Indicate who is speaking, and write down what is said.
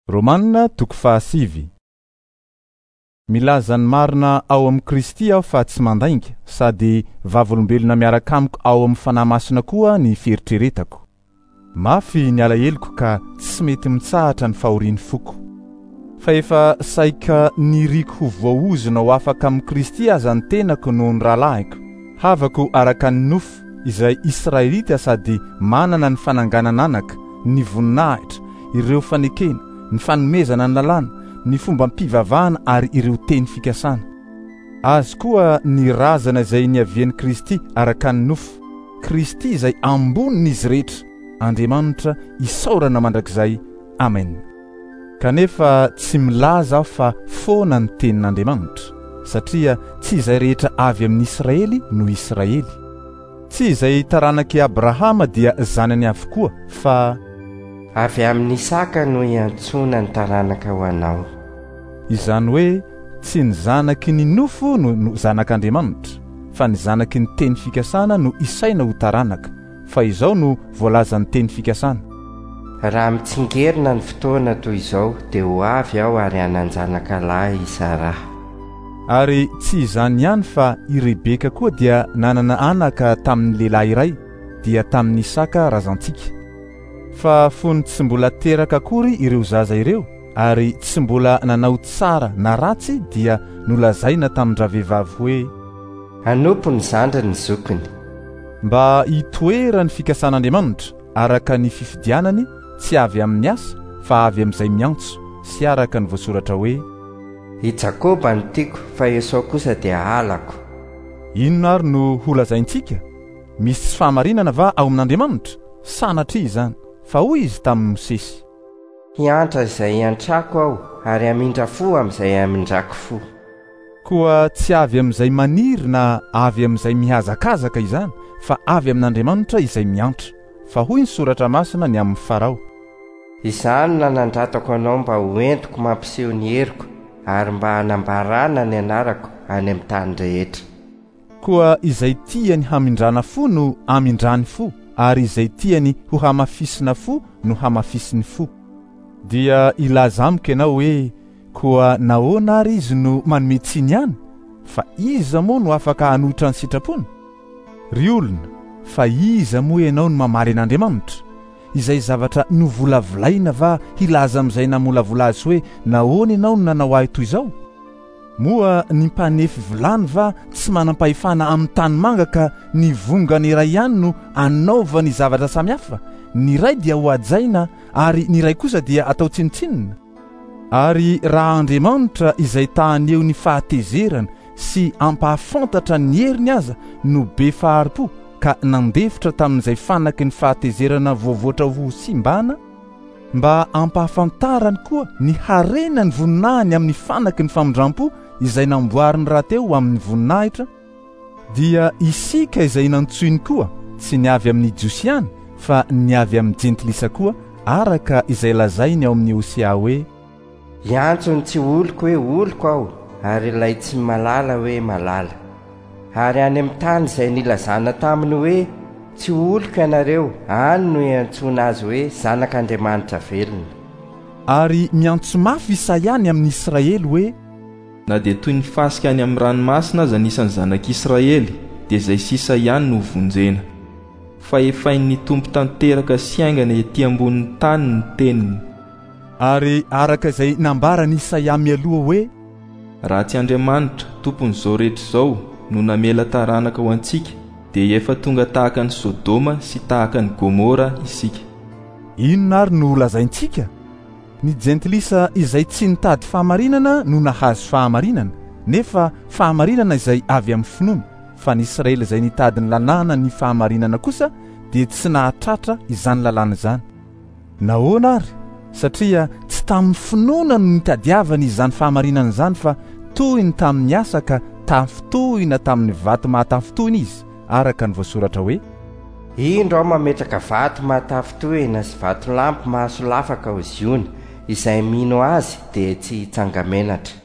Speaker 1: Romanina toko 7. Milaza ny marina ao amin'ny Kristy aho fa tsy mandainga, sady vavolombelona miaraka amiko ao amin'ny fanahy masina koa ny fieritreretako. Mafy ny alaheloko ka tsy mety mitsahatra ny fahorian'ny foko. Fa efa saika niriko ho voaozona ho afaka amin'ny Kristy aza ny tenako noho ny rahalahiko. Havako araka ny nofo izay Israelita sady manana ny fananganana anaka, ny voninahitra, ireo fanekena, ny fanomezana ny lalàna, ny fomba mpivavahana ary ireo teny fikasana. Azy koa ny razana izay niavian'i Kristy araka ny nofo. Kristy izay ambonin'izy rehetra. Andriamanitra isaorana mandrakizay. Amen. Kanefa tsy milaza aho fa foana ny tenin'Andriamanitra, satria tsy izay rehetra avy amin'ny Israely no Israely. Tsy izay taranaki Abrahama dia zanany avokoa, fa
Speaker 2: avy amin'ny Isaka no iantsona ny taranaka ho anao.
Speaker 1: Izany hoe tsy ny zanaky ny nofo no zanak'Andriamanitra, fa ny zanaky ny teny fikasana no isaina ho taranaka, fa izao no voalaza ny teny fikasana.
Speaker 2: Raha mitsingerina ny fotoana toy izao dia ho avy aho ary hananjanaka lahy i Sara.
Speaker 1: Ary tsy izany ihany fa i Rebeka koa dia nanana anaka tamin'ny lehilahy iray, dia tamin'ny Isaka razantsika. Fa fony tsy mbola teraka akory ireo zaza ireo, ary tsy mbola nanao tsara na ratsy dia nolazaina tamin'ny ravehivavy hoe
Speaker 2: anompo ny zandry ny zokiny.
Speaker 1: Mba hitoera ny fikasan'Andriamanitra araka ny fifidianany, tsy avy amin'ny asa fa avy amin'izay miantso, sy araka ny voasoratra hoe
Speaker 2: i Jakoba no tiako fa Esau kosa dia halako.
Speaker 1: Inona ary no holazaintsika? Misy tsy fahamarinana va ao amin'Andriamanitra? Sanatria izany, fa hoy izy tamin'ny Mosesy,
Speaker 2: hiantra izay hiantrako aho ary hamindra fo amin'izay hamindrako fo.
Speaker 1: Koa tsy avy amin'izay maniry na avy amin'izay mihazakazaka izany, fa avy amin'Andriamanitra izay miantra. Fa hoy ny soratra masina ny amin'ny Farao,
Speaker 2: izany na nandratako anao mba ho entiko mampiseho ny heriko ary mba hanambarana ny anarako any amin'ny tany rehetra.
Speaker 1: Koa izay tiany hamindrana fo no hamindrany fo, ary izay tiany ho hamafisina fo no hamafisiny fo. Dia ilaza amiko ianao hoe koa nahoana ary izy no manome tsiny ihany, fa iza moa no afaka hanohitra ny sitrapony? Ry olona, fa iza moa ianao no mamaly an'Andriamanitra? Izay zavatra novolavolaina va hilaza amin'izay namolavola azy hoe nahoana ianao no nanao ahy toy izao? Moa ny mpanefy volany va tsy manam-pahefana amin'ny tany manga ka ny vongany iray ihany no anaova ny zavatra samihafa? Ny iray dia ho ajaina ary ny iray kosa dia atao tsinitsinina. Ary raha Andriamanitra izay tahany eo ny fahatezerana sy ampahafantatra ny heriny aza no be faharipo ka nandefitra tamin'izay fanaky ny fahatezerana voavoatra ho simbana, mba ampahafantarany koa ny harenany voninahiny amin'ny fanaky ny famindram-po izay namboariny rahateo amin'ny voninahitra, dia isika izay nantsoiny koa tsy ny avy amin'ny jiosy ihany, fa ny avy amin'ny jentilisa koa, araka izay lazainy ao amin'ny Hosea hoe
Speaker 2: hiantsony tsy oloko hoe oloko aho, ary ilay tsy malala hoe malala. Ary any amin'ny tany izay nilazana taminy hoe tsy oloko ianareo, any no iantsona azy hoe zanak'Andriamanitra velona.
Speaker 1: Ary miantso mafy Isaia any amin'ny Israely hoe
Speaker 3: na dia toy ny fasika any amin'ny ranomasina aza nisan'ny zanak'Israely, dia izay sisa ihany no vonjena. Fa efain'ny tompo tanteraka sy aingana ety ambonin'ny tany ny teniny.
Speaker 1: Ary araka izay nambarany Isaia mialoha hoe
Speaker 3: raha tsy Andriamanitra tompon'izao rehetra izao no namela taranaka ho antsika, dia efa tonga tahaka ny Sodoma sy tahaka ny Gomora isika.
Speaker 1: Inona ary no lazaintsika? Ny jentilisa izay tsy nitady fahamarinana no nahazo fahamarinana, nefa fahamarinana izay avy amin'ny finoana. Fa ny Israely izay nitady ny lalàna ny fahamarinana kosa dia tsy nahatratra izany lalàna izany. Nahoana ary? Satria tsy tamin'ny finoana no nitadiavany izany fahamarinana izany, fa tohiny tamin'ny asa ka tafitohina tamin'ny vato mahatafitohina izy, araka ny voasoratra hoe
Speaker 2: indro aho mametraka vato mahatafitohina sy vato lampy mahasolafaka ho ziony, izay mino azy dia tsy hitsanga menatra.